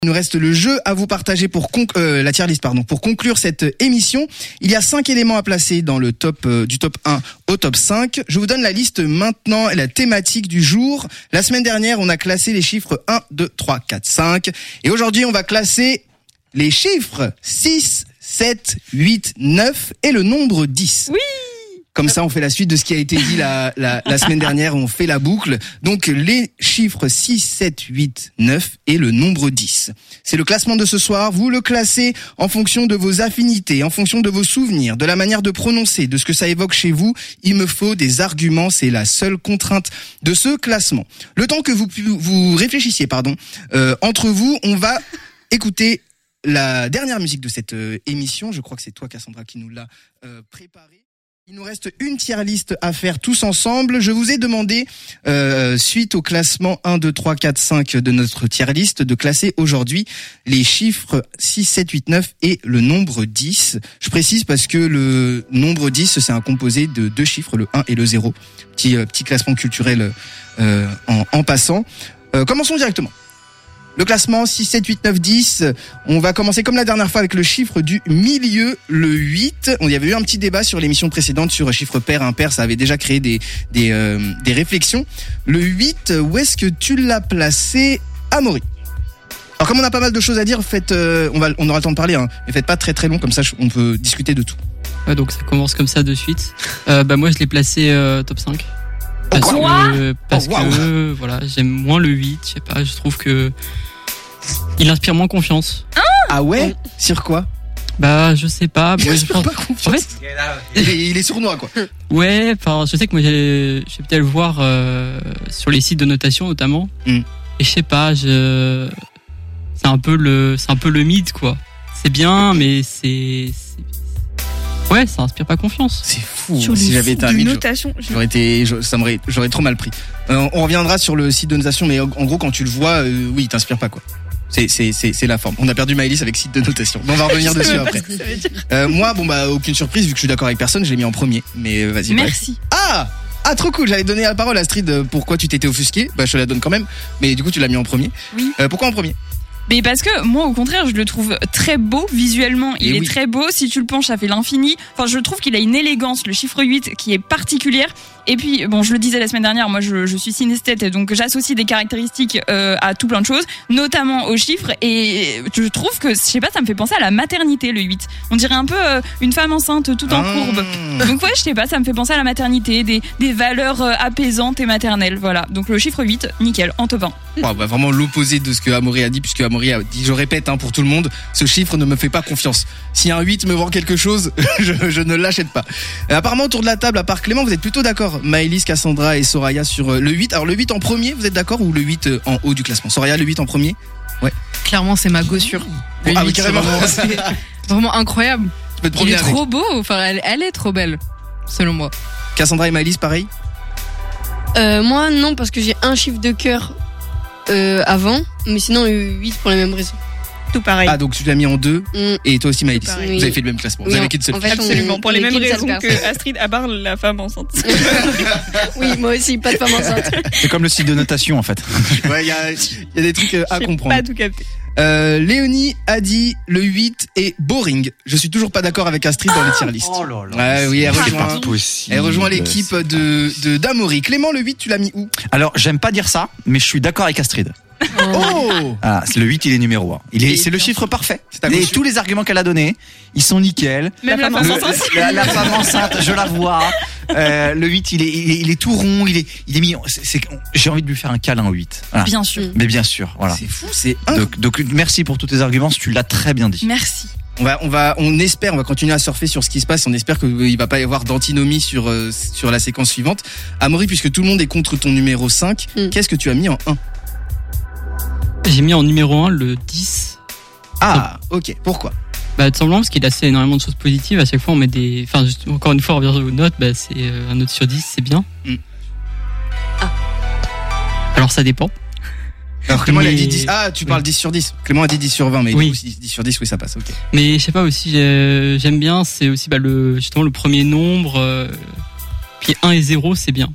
Il nous reste le jeu à vous partager pour la tier list pour conclure cette émission. Il y a 5 éléments à placer dans le top du top 1 au top 5. Je vous donne la liste maintenant et la thématique du jour. La semaine dernière, on a classé les chiffres 1, 2, 3, 4, 5 et aujourd'hui, on va classer les chiffres 6, 7, 8, 9 et le nombre 10. Oui. Comme ça, on fait la suite de ce qui a été dit la semaine dernière, on fait la boucle. Donc, les chiffres 6, 7, 8, 9 et le nombre 10. C'est le classement de ce soir. Vous le classez en fonction de vos affinités, en fonction de vos souvenirs, de la manière de prononcer, de ce que ça évoque chez vous. Il me faut des arguments, c'est la seule contrainte de ce classement. Le temps que vous réfléchissiez, entre vous, on va écouter la dernière musique de cette émission. Je crois que c'est toi, Cassandra, qui nous l'a préparée. Il nous reste une tier list à faire tous ensemble. Je vous ai demandé, suite au classement 1, 2, 3, 4, 5 de notre tier list, de classer aujourd'hui les chiffres 6, 7, 8, 9 et le nombre 10. Je précise parce que le nombre 10, c'est un composé de 2 chiffres, le 1 et le 0. Petit classement culturel en passant. Commençons directement. Le classement 6, 7, 8, 9, 10. On va commencer comme la dernière fois avec le chiffre du milieu, le 8. Il y avait eu un petit débat sur l'émission précédente sur chiffre pair, impair. Ça avait déjà créé des réflexions. Le 8, où est-ce que tu l'as placé, Amaury? Alors comme on a pas mal de choses à dire, on aura le temps de parler, mais faites pas très très long, comme ça on peut discuter de tout. Ouais, donc ça commence comme ça de suite. Moi je l'ai placé top 5. Parce que voilà, j'aime moins le 8, je sais pas, je trouve que il inspire moins confiance. Ah ouais? Sur quoi? Je sais pas. Moi, je pense pas confiance. En fait, il est sournois, quoi. Ouais, je sais que moi j'ai peut-être le voir sur les sites de notation notamment. Et je sais pas, c'est un peu le mythe, quoi. C'est bien, mais ouais, ça inspire pas confiance. C'est fou. Si j'avais été un mythe, j'aurais trop mal pris. On reviendra sur le site de notation, mais en gros, quand tu le vois, oui, il t'inspire pas, quoi. C'est la forme. On a perdu Maëlys avec site de notation. On va revenir dessus après. Moi, aucune surprise, vu que je suis d'accord avec personne, je l'ai mis en premier. Mais vas-y. Merci. Ah, trop cool. J'allais donner la parole à Astrid. Pourquoi tu t'étais offusqué? Je te la donne quand même. Mais du coup, tu l'as mis en premier. Oui. Pourquoi en premier? Mais parce que moi, au contraire, je le trouve très beau visuellement. Il est très beau. Si tu le penches, ça fait l'infini. Je trouve qu'il a une élégance, le chiffre 8, qui est particulière. Et puis, je le disais la semaine dernière, moi, je suis synesthète, donc j'associe des caractéristiques à tout plein de choses, notamment aux chiffres. Et je trouve que, je sais pas, ça me fait penser à la maternité, le 8. On dirait un peu une femme enceinte tout en courbe. Donc ouais, je sais pas, ça me fait penser à la maternité, des valeurs apaisantes et maternelles. Voilà. Donc le chiffre 8, nickel, en top 1. Vraiment l'opposé de ce que Amaury a dit, puisque Amaury a dit, je répète pour tout le monde, ce chiffre ne me fait pas confiance. Si un 8 me vend quelque chose, je ne l'achète pas. Apparemment, autour de la table, à part Clément, vous êtes plutôt d'accord. Maëlys, Cassandra et Soraya sur le 8. Alors le 8 en premier, vous êtes d'accord, ou le 8 en haut du classement? Soraya, le 8 en premier? Ouais. Clairement, c'est ma gossure. Oui, carrément. C'est vraiment incroyable. Il est trop beau, elle est trop belle, selon moi. Cassandra et Maëlys, pareil? Moi, non, parce que j'ai un chiffre de cœur avant, mais sinon 8 pour la même raison. Tout pareil. Ah, donc tu l'as mis en 2, et toi aussi Maëlys. Oui. Vous avez fait le même classement. Vous avez qu'une seule. Absolument, pour les mêmes raisons que Astrid Abar, la femme enceinte. Oui, moi aussi, pas de femme enceinte. C'est comme le site de notation, en fait. Ouais, il y a des trucs à comprendre. Pas tout capté. Léonie a dit le 8 est boring. Je suis toujours pas d'accord avec Astrid dans les tier list. Oh là là. Ouais, oui, elle rejoint possible. l'équipe d'Amaury. Clément, le 8, tu l'as mis où? Alors, j'aime pas dire ça, mais je suis d'accord avec Astrid. Oh! Ah, le 8, il est numéro 1. C'est le chiffre parfait. Et tous les arguments qu'elle a donnés, ils sont nickel. Même la femme enceinte. La femme enceinte, je la vois. Le 8, il est tout rond, il est mis, j'ai envie de lui faire un câlin au 8. Voilà. Bien sûr. Mais bien sûr, voilà. C'est fou, c'est donc merci pour tous tes arguments, tu l'as très bien dit. Merci. On va continuer à surfer sur ce qui se passe. On espère qu'il va pas y avoir d'antinomie sur la séquence suivante. Amaury, puisque tout le monde est contre ton numéro 5, qu'est-ce que tu as mis en 1? J'ai mis en numéro 1 le 10. Ah, ok. Pourquoi? Tout simplement parce qu'il a fait énormément de choses positives. À chaque fois, on met encore une fois, on revient aux notes, c'est un note sur 10, c'est bien. Alors, ça dépend. Alors, Clément, il a dit 10. Ah, tu parles 10 sur 10. Clément a dit 10 sur 20, mais oui. Du coup, 10 sur 10, oui, ça passe, ok. Mais je sais pas aussi, j'aime bien, c'est aussi justement le premier nombre. Puis 1 et 0, c'est bien.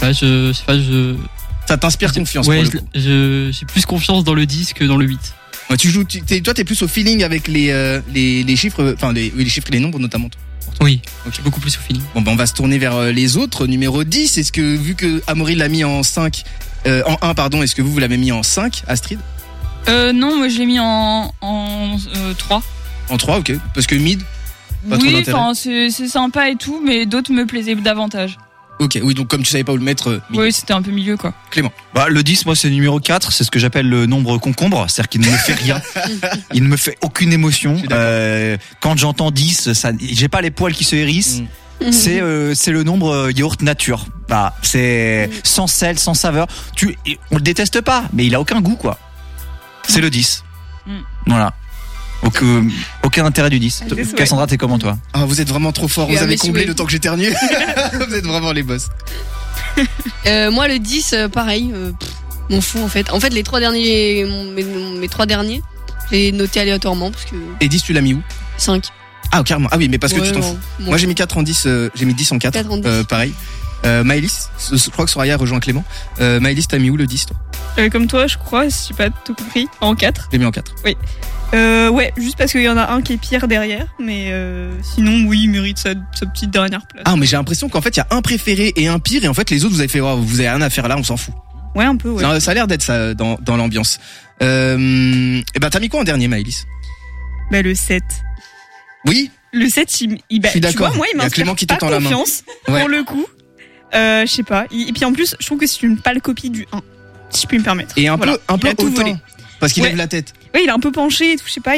Ça t'inspire confiance, ouais, pour le coup. j'ai plus confiance dans le 10 que dans le 8. Ouais, toi, t'es plus au feeling avec les chiffres, enfin les chiffres et les nombres notamment. Oui, okay. Beaucoup plus au feeling. Bon, on va se tourner vers les autres. Numéro 10, est-ce que, vu que Amaury l'a mis en 5, en 1, pardon, est-ce que vous l'avez mis en 5, Astrid? Non, moi je l'ai mis en 3. En 3, ok. Parce que mid, pas trop d'intérêt. Oui, c'est sympa et tout, mais d'autres me plaisaient davantage. Ok, oui, donc comme tu savais pas où le mettre. Oui, c'était un peu milieu, quoi. Clément. Le 10, moi, c'est le numéro 4. C'est ce que j'appelle le nombre concombre. C'est-à-dire qu'il ne me fait rien. Il ne me fait aucune émotion. Quand j'entends 10, j'ai pas les poils qui se hérissent. C'est le nombre yaourt nature. C'est sans sel, sans saveur. On le déteste pas, mais il a aucun goût, quoi. C'est le 10. Voilà. Aucun intérêt du 10. Cassandra, t'es comment, toi? Vous êtes vraiment trop fort. Vous avez comblé le temps que j'éternuais. Vous êtes vraiment les boss. Moi, le 10, pareil. M'en fous, en fait. En fait, les 3 derniers, mes 3 derniers, j'ai noté aléatoirement. Parce que... Et 10, tu l'as mis où? 5. Ah, carrément. Ah oui, mais parce que tu t'en fous. Moi, j'ai mis 4 en 10. J'ai mis 10 en 4. 4 en 10. Pareil. Maëlys, je crois que Soraya rejoint Clément. Maëlys, t'as mis où le 10, toi? Comme toi, je crois, si j'ai pas tout compris. En 4. J'ai mis en 4. Oui. Ouais, juste parce qu'il y en a un qui est pire derrière, mais sinon, oui, il mérite sa petite dernière place. Ah, mais j'ai l'impression qu'en fait, il y a un préféré et un pire, et en fait, les autres, vous avez fait, vous avez rien à faire là, on s'en fout. Ouais, un peu, ouais. Ça a l'air d'être ça dans l'ambiance. Et t'as mis quoi en dernier, Maëlys? Le 7. Oui? Le 7, je suis d'accord. Tu vois, moi, il m'inspire pas confiance, pour le coup. Je sais pas. Et puis en plus, je trouve que c'est une pâle copie du 1, si je puis me permettre. Et un peu hautain, parce qu'il lève la tête. Oui, il est un peu penché et tout, je sais pas,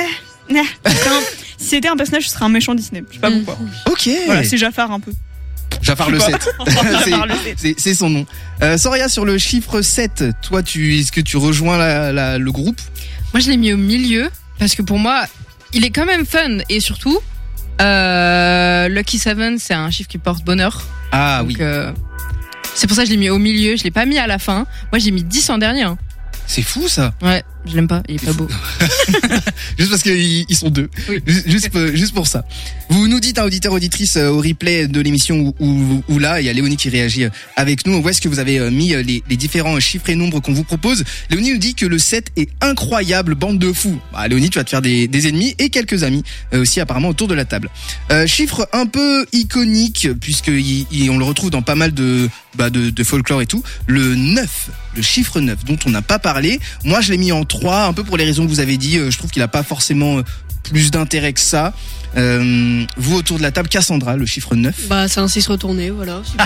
si c'était un personnage, ce serait un méchant Disney. Je sais pas pourquoi. Ok. Voilà, c'est Jafar un peu. Jafar le 7. C'est son nom. Soraya, sur le chiffre 7, toi, est-ce que tu rejoins le groupe? Moi, je l'ai mis au milieu, parce que pour moi, il est quand même fun, et surtout, Lucky 7, c'est un chiffre qui porte bonheur. Ah donc, oui. C'est pour ça que je l'ai mis au milieu, je l'ai pas mis à la fin. Moi, j'ai mis 10 en dernier. C'est fou, ça. Ouais, je l'aime pas, il est pas beau. Juste parce qu'ils sont deux. Oui. Juste pour ça. Vous nous dites, auditeur, auditrice, au replay de l'émission où là, il y a Léonie qui réagit avec nous. Où est-ce que vous avez mis les différents chiffres et nombres qu'on vous propose? Léonie nous dit que le 7 est incroyable, bande de fous. Léonie, tu vas te faire des ennemis et quelques amis aussi apparemment autour de la table. Chiffre un peu iconique, puisque on le retrouve dans pas mal de folklore et tout. Le 9, le chiffre 9, dont on n'a pas parlé. Moi, je l'ai mis en 3, un peu pour les raisons que vous avez dit. Je trouve qu'il a pas forcément plus d'intérêt que ça. Vous, autour de la table, Cassandra, le chiffre 9. C'est un 6 retourné, voilà, super.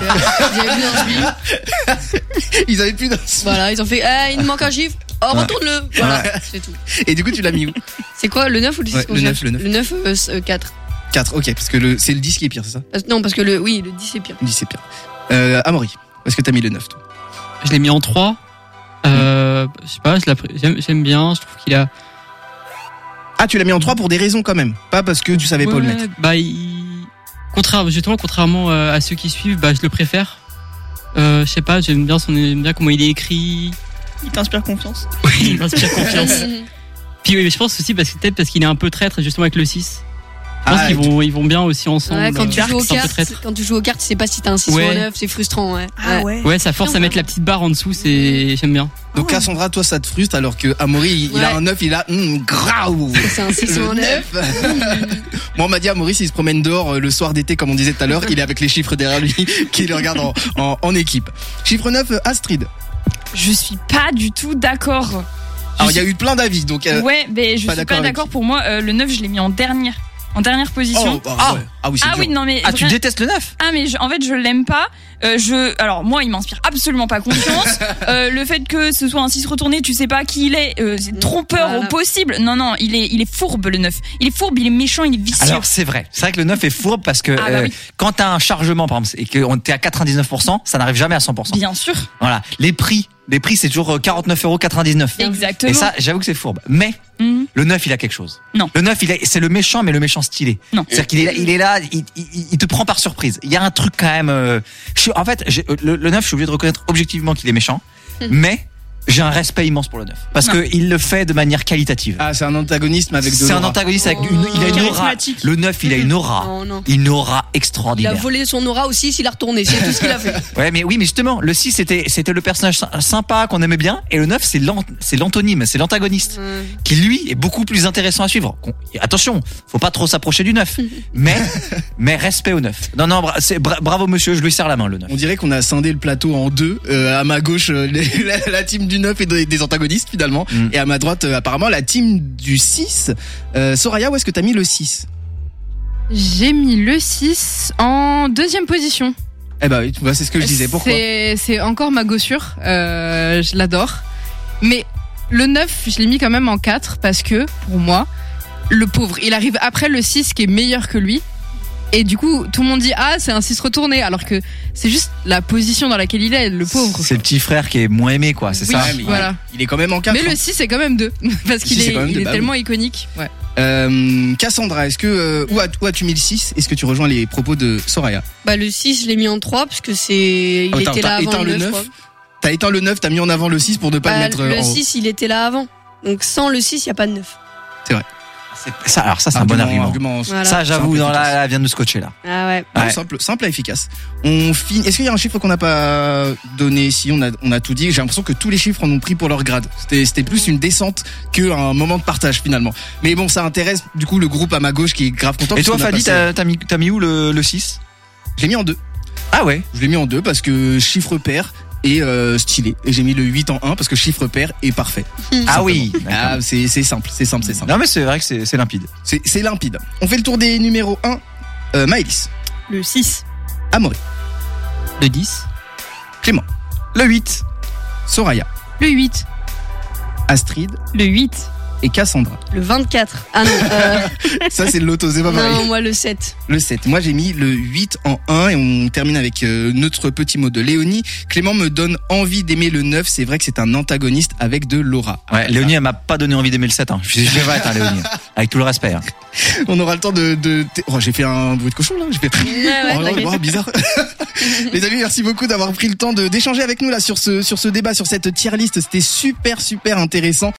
Ils avaient plus d'un sbire. Voilà, ils ont fait, il nous manque un chiffre. Retourne-le. Voilà, c'est tout. Et du coup, tu l'as mis où? C'est quoi, le 9 ou le 10? Le 9. Le 9, 4. 4, ok, parce que c'est le 10 qui est pire, c'est ça? Non, parce que le 10 est pire. Le 10 est pire. Amaury, où est-ce que t'as mis le 9, toi? Je l'ai mis en 3. Je sais pas, j'aime bien, je trouve qu'il a... Ah, tu l'as mis en 3 pour des raisons quand même, pas parce que tu savais pas le mettre. Contrairement à ceux qui suivent, je le préfère. Je sais pas, j'aime bien comment il est écrit. Il t'inspire confiance. Oui, il m'inspire confiance. Puis oui, je pense aussi parce qu'il est un peu traître justement avec le 6. Je pense qu'ils vont bien aussi ensemble. Ouais, quand tu joues aux cartes, tu sais pas si t'as un 6 ou un 9, c'est frustrant, ouais. Ouais, ça force à mettre la petite barre en dessous, j'aime bien. Donc Cassandra, toi ça te frustre alors que Amaury, il a un 9, il a grave. C'est un 6 ou un 9. Moi, on m'a dit Amaury, s'il se promène dehors le soir d'été, comme on disait tout à l'heure, il est avec les chiffres derrière lui, qui le regardent en équipe. Chiffre 9, Astrid. Je suis pas du tout d'accord. Alors il y a eu plein d'avis, donc. Ouais, mais je suis pas d'accord. Pour moi, le 9, je l'ai mis en dernière position. Oui, non mais tu détestes le 9? Ah mais en fait je l'aime pas. Alors moi il m'inspire absolument pas confiance. Le fait que ce soit un 6 retourné, tu sais pas qui il est, c'est trompeur au possible. Non, il est fourbe le 9. Il est fourbe, il est méchant, il est vicieux. Alors c'est vrai que le 9 est fourbe parce que quand t'as un chargement par exemple et que t'es à 99%, ça n'arrive jamais à 100%. Bien sûr. Voilà, les prix c'est toujours 49,99 €. Exactement. Et ça, j'avoue que c'est fourbe. Mais le 9, il a quelque chose. Non. Le 9, c'est le méchant, mais le méchant stylé. Non. C'est-à-dire qu'il est là, il te prend par surprise. Il y a un truc quand même. En fait, le 9, je suis obligé de reconnaître objectivement qu'il est méchant, mais J'ai un respect immense pour le 9 parce que il le fait de manière qualitative. Ah, c'est un antagonisme avec de l'aura. C'est un antagoniste avec il a une aura. Le 9, il a une aura. Une aura extraordinaire. Il a volé son aura aussi, s'il a retourné, c'est tout ce qu'il a fait. Ouais, mais justement, le 6 c'était le personnage sympa qu'on aimait bien et le 9 c'est l'antonyme, c'est l'antagoniste qui lui est beaucoup plus intéressant à suivre. Attention, faut pas trop s'approcher du 9. mais respect au 9. Non, bravo monsieur, je lui serre la main le 9. On dirait qu'on a scindé le plateau en deux, à ma gauche la team du 9 et des antagonistes finalement, et à ma droite apparemment la team du 6. Soraya, où est-ce que t'as mis le 6? J'ai mis le 6 en deuxième position. Eh ben oui, c'est ce que je disais. Pourquoi? C'est encore ma gossure, je l'adore. Mais le 9, je l'ai mis quand même en 4 parce que, pour moi, le pauvre, il arrive après le 6 qui est meilleur que lui. Et du coup, tout le monde dit c'est un 6 retourné, alors que c'est juste la position dans laquelle il est, le pauvre. C'est le petit frère qui est moins aimé, quoi, c'est ça. Voilà. Il est quand même en 4. Mais le 6 c'est quand même 2 parce qu'il est tellement iconique. Ouais. Cassandra, est-ce que où as-tu mis le 6? Est-ce que tu rejoins les propos de Soraya? Bah le 6, je l'ai mis en 3 parce que il était là avant le 9. T'as éteint le 9, t'as mis en avant le 6 pour ne pas le mettre le 6, il était là avant. Donc sans le 6, il y a pas de 9. C'est vrai. Ça c'est un bon argument. Voilà. Ça j'avoue, elle vient de nous scotcher là. Ah ouais. Simple et efficace. On finit. Est-ce qu'il y a un chiffre qu'on n'a pas donné? Si on a tout dit. J'ai l'impression que tous les chiffres en ont pris pour leur grade. C'était plus une descente qu'un moment de partage finalement. Mais bon, ça intéresse du coup le groupe à ma gauche qui est grave content. Et toi Fadi, t'as mis où le 6? J'ai mis en 2. Ah ouais. Je l'ai mis en 2 parce que chiffre pair et stylé. Et j'ai mis le 8 en 1 parce que chiffre pair est parfait. Ah oui. C'est simple. Non mais c'est vrai que c'est limpide. C'est limpide. On fait le tour des numéros 1. Maëlys. Le 6. Amaury. Le 10. Clément. Le 8. Soraya. Le 8. Astrid. Le 8. Et Cassandra. Le 24. Ah non. Ça c'est le loto, c'est pas pareil. Non, moi le 7. Le 7. Moi j'ai mis le 8 en 1 et on termine avec notre petit mot de Léonie. Clément me donne envie d'aimer le 9. C'est vrai que c'est un antagoniste avec de l'aura. Ouais, Léonie elle m'a pas donné envie d'aimer le 7. Je vais être Léonie. Avec tout le respect. On aura le temps Oh, j'ai fait un bruit de cochon là. J'ai fait. Bizarre. Les amis, merci beaucoup d'avoir pris le temps d'échanger avec nous là sur ce débat, sur cette tier list. C'était super intéressant.